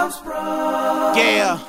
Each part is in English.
Yeah.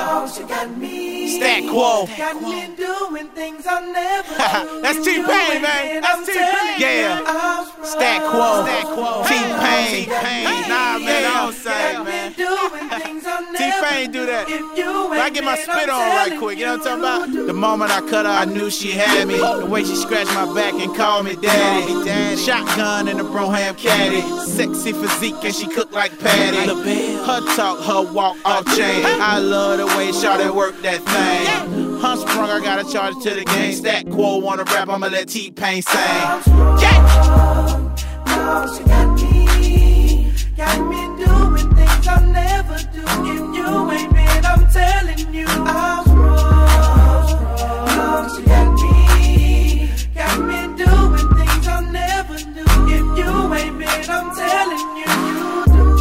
Stat Quo. Got me doing things I never do. That's T-Pain, man. That's T-Pain. Yeah. Stat Quo. T-Pain. Nah, man, I don't say, man. T-Pain do that. I get my spit on right quick. You know what I'm talking about? The moment I cut her, I knew she had me. The way she scratched my back and called me daddy. Shotgun in the Broham caddy. Sexy physique and she cooked like Patty. Her talk, her walk off chain. I love the way shawty work that thing. Hunsprung, I gotta charge it to the game. Stat Quo wanna rap, I'ma let T-Pain sing. Yeah! She got me doing things I'll never do. If you ain't been, I'm telling you, I'm wrong. She got me doing things I'll never do. If you ain't been, I'm telling you, you do.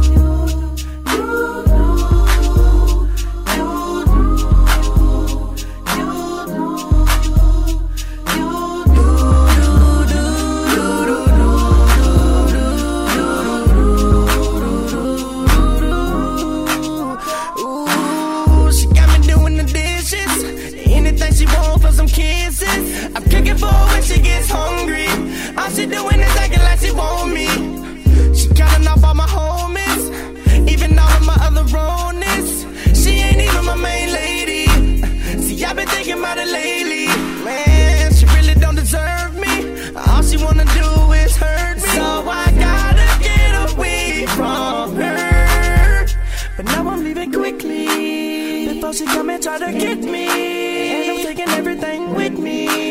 I'm cooking for her when she gets hungry. All she doing is acting like she want me. She counting off all my homies, even all of my other ronies. She ain't even my main lady. See, I've been thinking about it lately. Man, she really don't deserve me. All she wanna do is hurt me. So I gotta get away from her. But now I'm leaving quickly before she come and try to get me. And I'm taking everything with me.